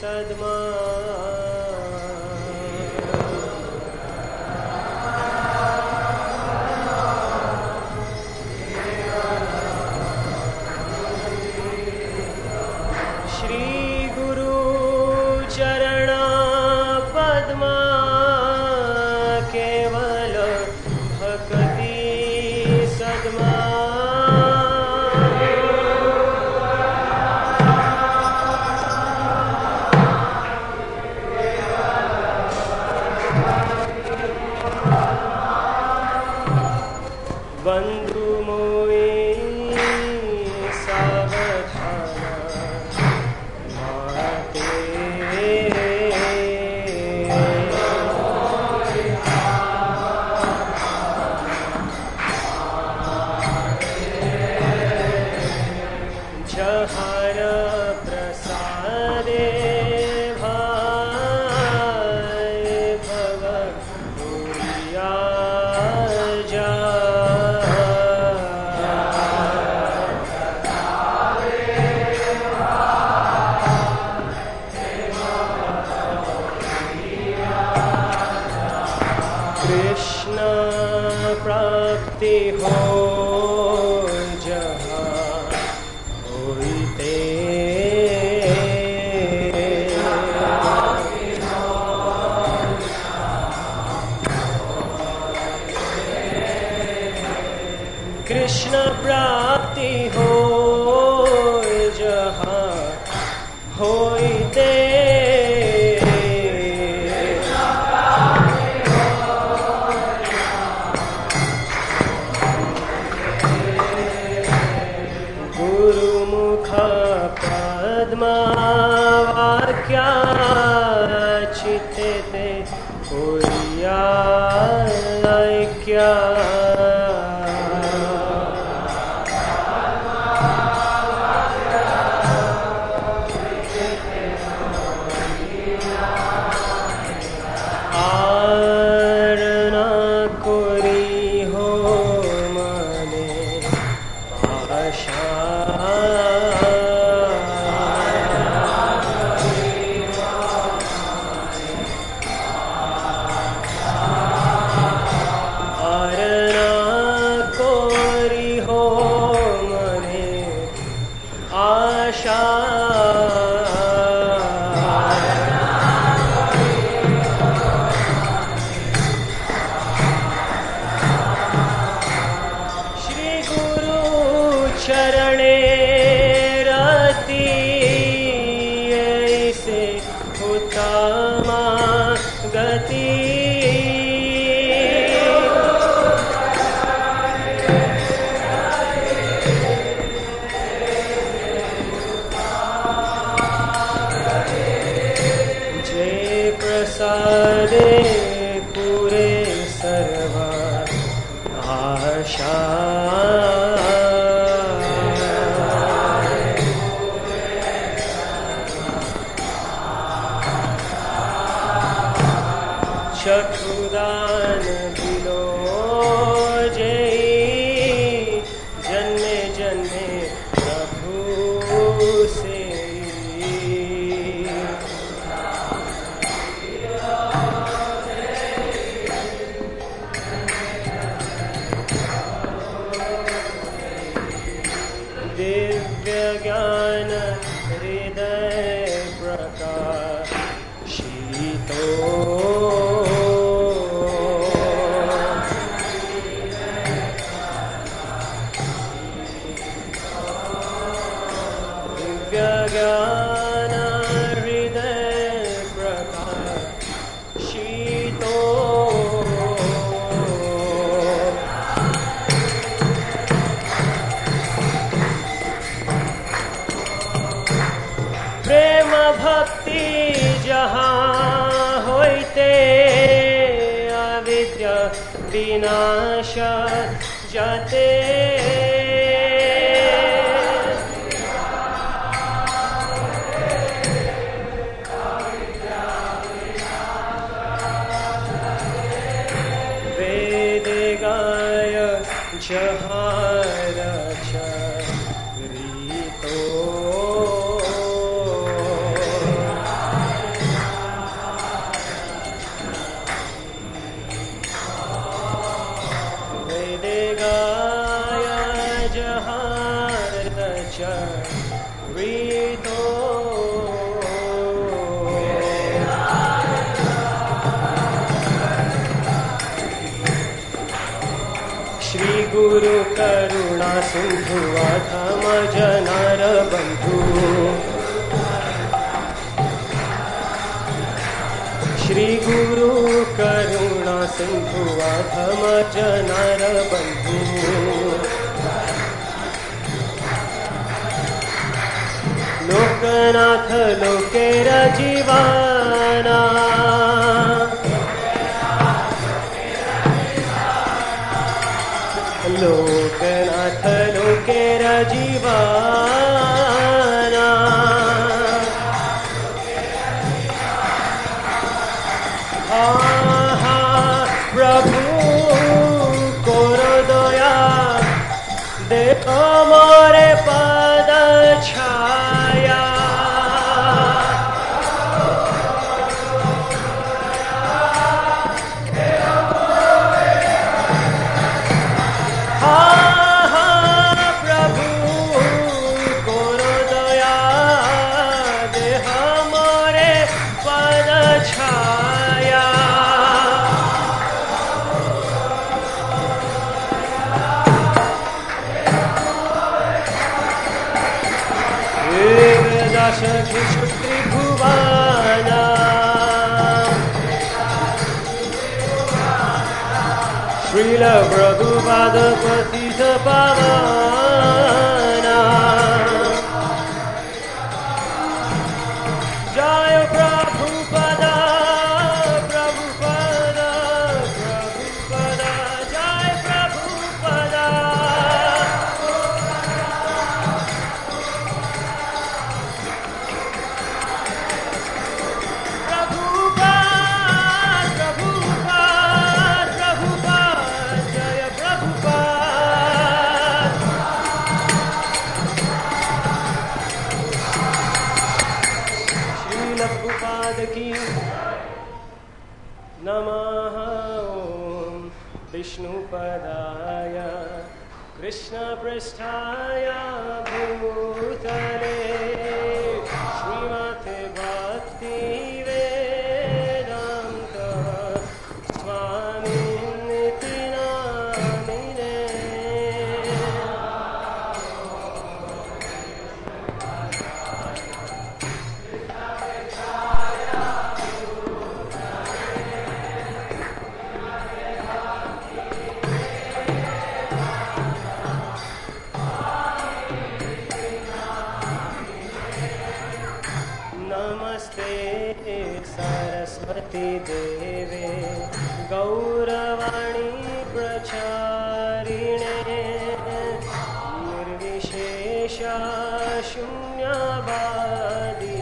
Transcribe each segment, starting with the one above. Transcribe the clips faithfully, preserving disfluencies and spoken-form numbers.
सद्मा विनाश जाते वेद गाय जहार चरितो गुरु करुणा सिंधु अधम जनार बंधु श्री गुरु करुणा सिंधु अधम जनार बंधु लोकनाथ लोकेर जीवाना लोकनाथ लोकेर जीवाना हा हा प्रभु कोरो दया देखो मोरे पद छाया त्रिभुवना श्रील प्रभुपाद पतित पावना जय प्रभुपद प्रभुपद प्रभुपद जय प्रभुपद नमः ओम विष्णुपदाय कृष्णपृष्ठाय भूतले श्रीमते भक्तिवेदान्त स्वामिनिति नामिने सरस्वती देवे गौरवाणी प्रचारिणे निर्विशेषा शून्यवादी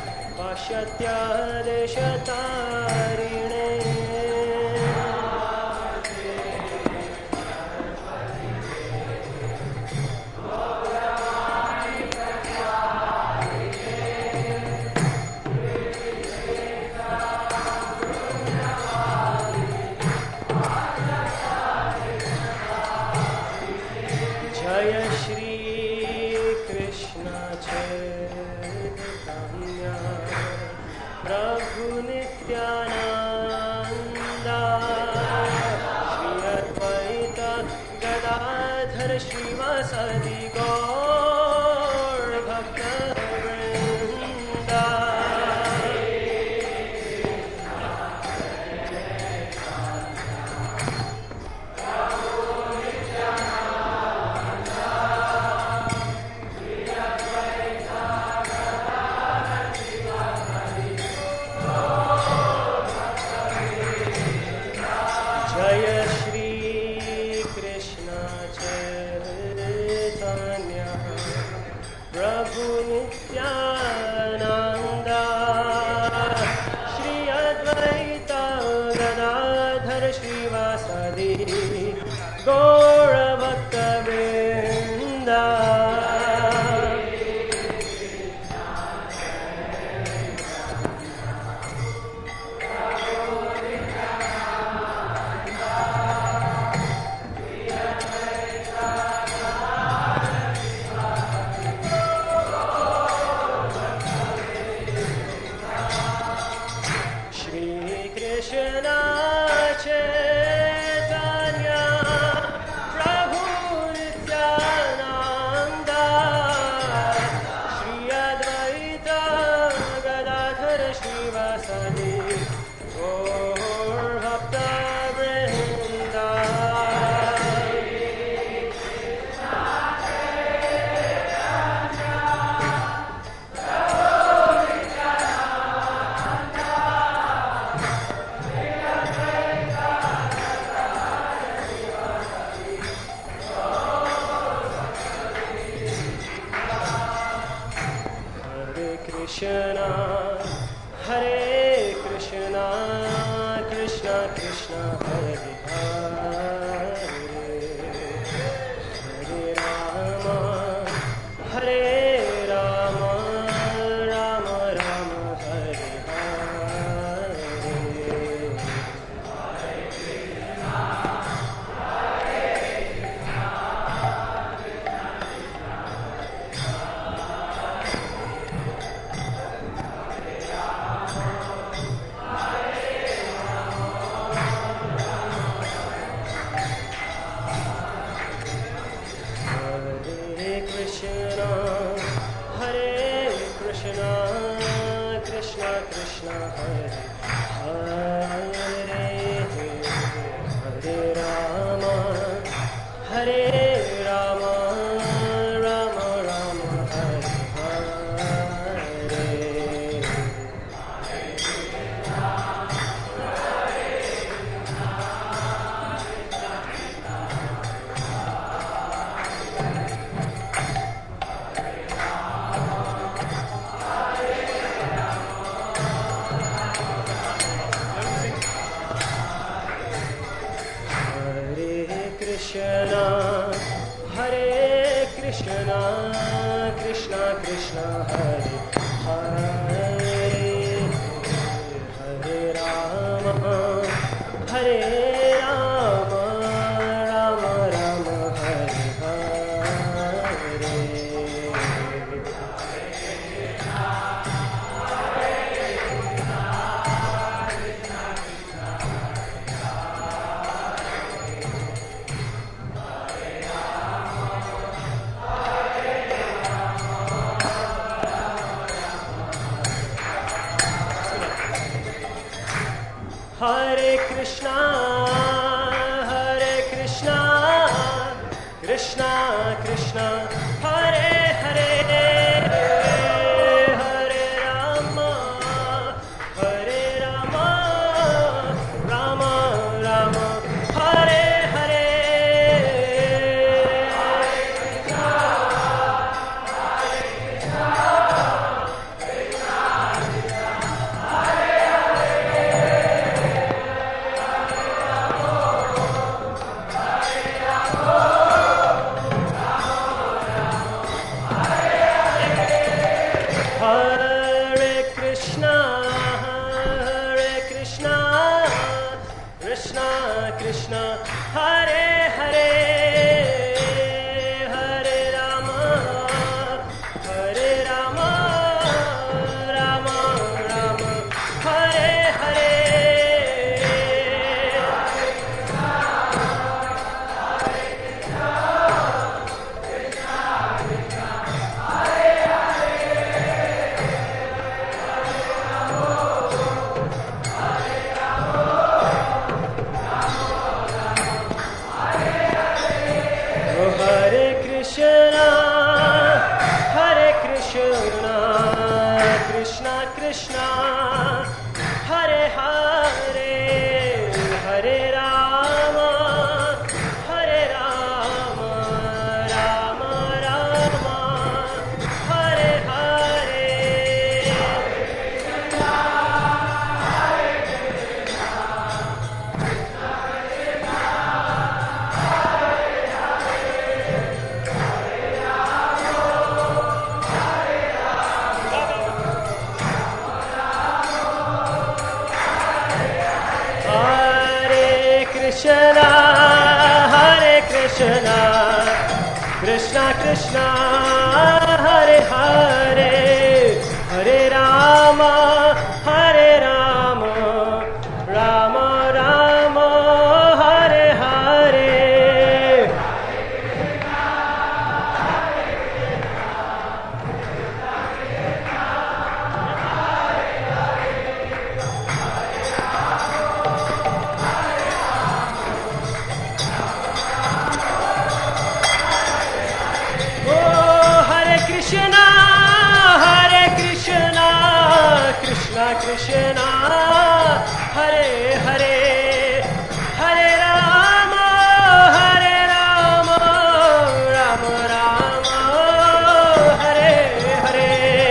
पाश्चात्यादेशतारिणे प्रभु नित्यानंदा श्री अद्वैत गदाधर श्रीवासदि गौर भक्तवृंदा जय Shri Krishna Chaitanya Shivasadi Gaur Bhakta Vrinda Krishna, Hare Krishna, Krishna Krishna, Hare Hare, Hare Rama, Hare Rama, Rama Rama, Hare Hare. Hare Krishna, Hare Krishna, Krishna Krishna, Hare Hare, Hare Rama, Hare Rama, Rama Rama, Hare Hare. Hare Krishna, Hare Krishna, Krishna Krishna, Hare Hare, Hare Rama, Hare Rama, Rama Rama, Hare Hare. Hare Krishna, Hare Krishna, Krishna Krishna, Hare Hare, Hare Rama, Hare Rama, Rama Rama, Hare Hare. Hare Krishna, Hare Krishna, Krishna Krishna, Hare Hare, Hare Rama, Hare Rama, Rama Rama, Hare Hare. Krishna, Hare Hare, Hare Rama, Hare Rama, Rama Rama, Hare Hare.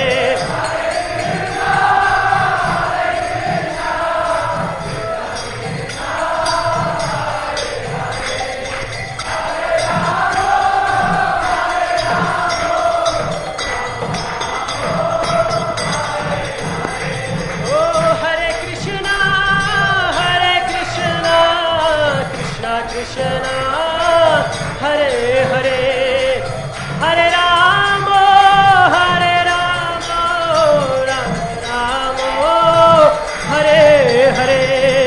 Krishna, Hare Hare, Hare Rama, Hare Rama, Rama Rama, Hare Hare.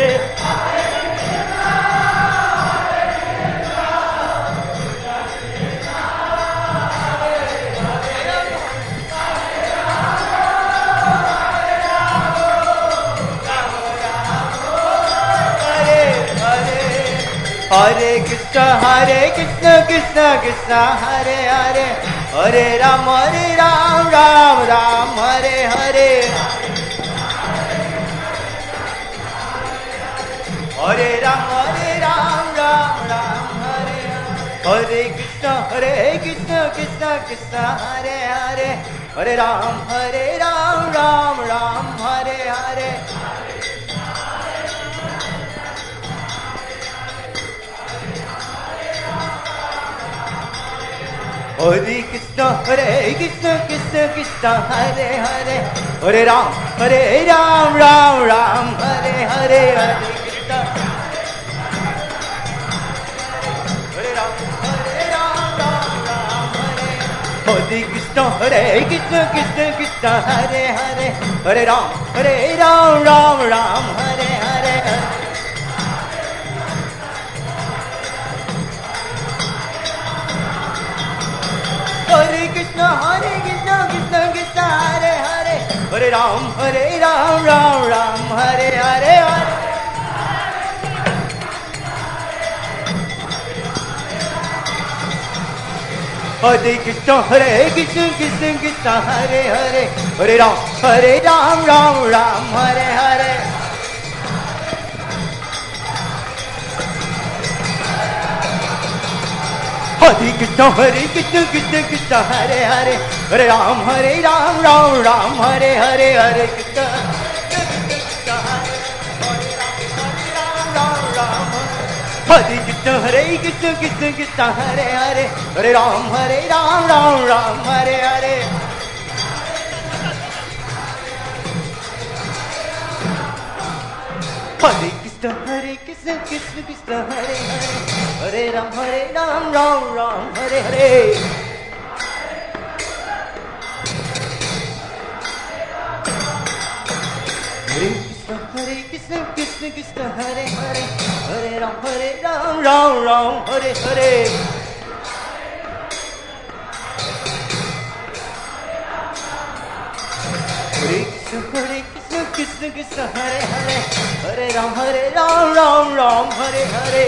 Hare Krishna, Hare Krishna, Krishna Krishna, Hare Hare, Hare Ram, Hare Ram, Ram Ram, Hare Hare. Hare Ram, Hare Ram, Ram Ram, Hare Hare. Hare Krishna, Hare Krishna, Krishna Krishna, Hare Hare, Hare Ram, Hare Ram, Ram Ram, Hare Hare. Hare Krishna, Hare Krishna, Krishna Krishna, Hare Hare, Hare Ram, Hare Ram, Ram Ram, Hare Hare. Hare Krishna, Hare Ram, Hare Ram, Ram Ram, Hare. Hare Krishna, Hare Krishna, Krishna Krishna, Hare Hare, Hare Ram, Hare Ram, Ram Ram, Hare Hare. Hare Krishna, Hare Krishna, Krishna Krishna, Hare Hare, Hare Ram, Hare Ram, Ram Ram, Hare Hare. Hare Krishna, Hare Krishna, Krishna Krishna, Hare Hare, Hare Ram, Hare Ram, Ram Ram, Hare Hare. Hare Krishna, Hare Krishna, Krishna Krishna, Hare Hare, Hare Ram, Hare Ram, Ram Ram, Hare Hare. Hare Krishna, Hare Krishna, Hare Krishna, Krishna Krishna, Hare Hare, Hare Ram, Hare Ram, Ram Ram, Hare Hare. Hare Krishna, Hare Krishna, Krishna Krishna, Hare Hare, Hare Ram, Hare Ram, Ram Ram, Hare Hare. Hare Krishna, Hare Krishna, Krishna Krishna, Hare Hare, Hare Ram, Hare Ram, Ram Ram, Hare Hare. Hare Krishna, Hare Krishna, Krishna Krishna, Hare Hare, Hare Ram, Hare Ram, Ram Ram, Hare Hare.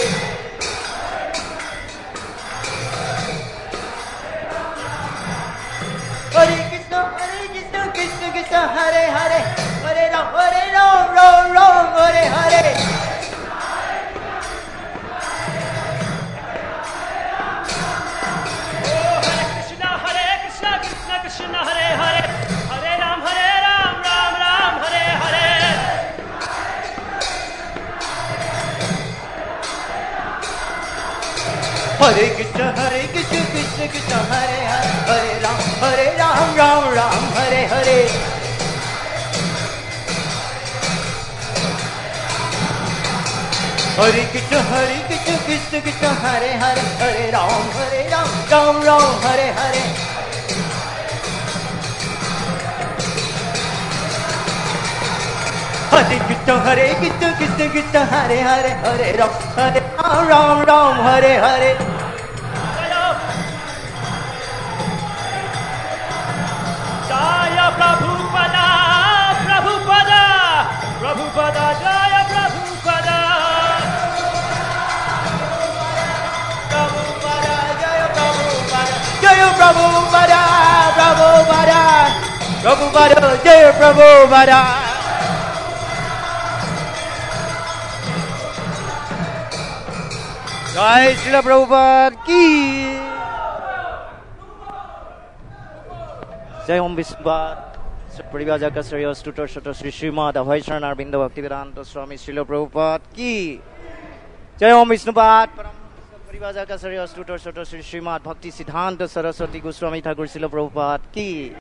Hare Krishna, Hare Krishna, Krishna Krishna, Hare Hare, Hare Ram, Hare Ram, Ram Ram, Hare Hare. Krishna, Hare Hare, Hare Ram, Hare Ram, Ram Ram, Hare Hare. Hare Krishna, Hare Krishna, Krishna Krishna, Hare Hare, Hare Ram, Hare Ram, Ram Ram, Hare Hare. Hare Krishna, Hare Krishna, Krishna Krishna, Hare Hare, Hare Ram, Hare Ram, Ram Ram, Hare Hare. Hare Krishna, Hare Krishna, Krishna Krishna, Hare Hare, Hare Ram, Hare Ram, Ram Ram, Hare Hare. Jaya Prabhupada, Prabhupada, Prabhupada, Jaya Prabhupada. Prabhupada, Jaya Prabhupada, Jaya Prabhupada, Prabhupada, Prabhupada, Jaya Prabhupada. जय श्रील प्रभुपाद की जय। ओम विष्णुपाद परिवाजक श्रेय स्तुतर शत श्री श्रीमद अभय शरण अरविंद भक्ति वेदांत स्वामी श्रील प्रभुपाद की जय। ओम विष्णुपाद परम परिवाजक श्रेय स्तुतर शत श्री श्रीमद भक्ति सिद्धांत सरस्वती गोस्वामी ठाकुर श्रील प्रभुपाद की।